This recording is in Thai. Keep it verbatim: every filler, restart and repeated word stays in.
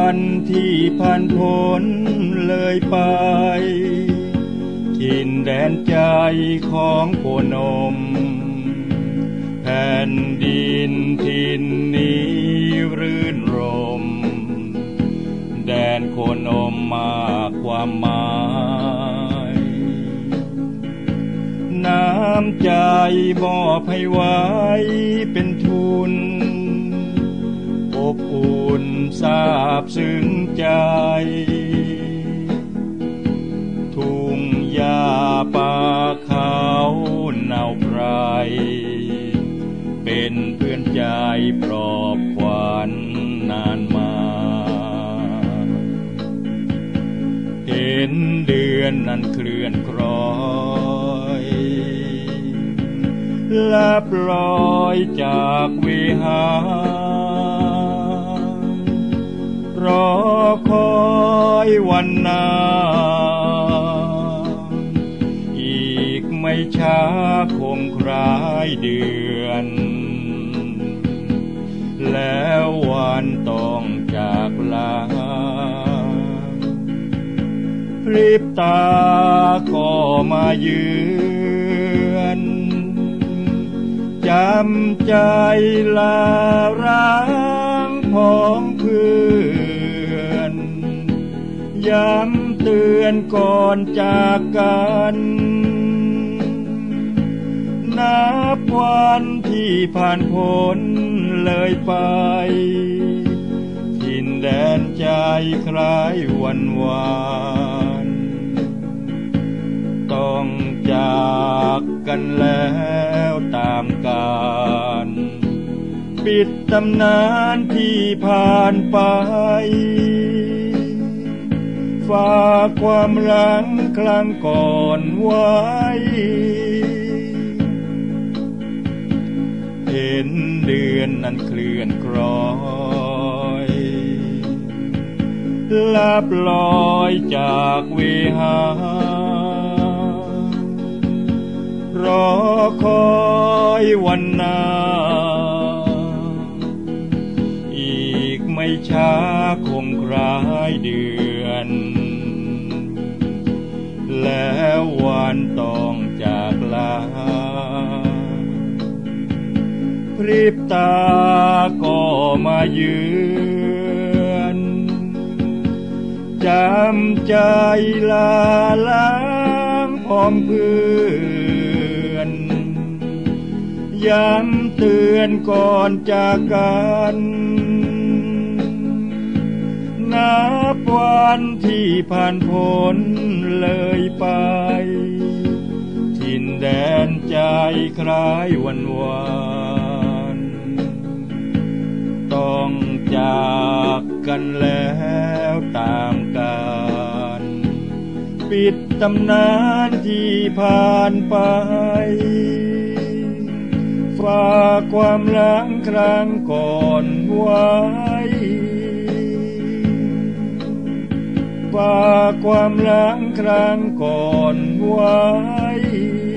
วันที่ผ่านพ้นเลยไปถิ่นแดนใจของโคนมแผ่นดินถิ่นนี้รื่นรมแดนโคนมมากความหมายน้ำใจมอบให้ไว้เป็นทุนอบอุ่นซาบซึ้งใจทุ่งหญ้าป่าเขาเนาไพรเป็นเพื่อนใจปลอบขวัญนานมาเห็นเดือนนั้นเคลื่อนคล้อยลับลอยจากวิหารรอคอยวันนาอีกไม่ช้าคงคล้ายเดือนแล้ววันต้องจากลาพริบตาก็มาเยือนจำใจลาร้างพ้องเพื่อนย้ำเตือนก่อนจากกันนับวันที่ผ่านพ้นเลยไปถิ่นแดนใจคล้ายวันวานต้องจากกันแล้วตามกาลปิดตำนานที่ผ่านไปฝากความรักครั้งก่อนไว้เห็นเดือนนั้นเคลื่อนคล้อยลับลอยจากวิหารรอคอยวันนาอีกไม่ช้าคงคล้ายเดือนแล้ววันต้องจากลาพริบตาก็มาเยือนจำใจลาล้างพร้อมเพื่อนย้ำเตือนก่อนจากกันนับวันที่ผ่านพ้นเลยไปถิ่นแดนใจคล้ายวันวานต้องจากกันแล้วตามกาลปิดตำนานที่ผ่านไปฝากความหลังครั้งก่อนไว้ฝากความหลังครั้งก่อนไว้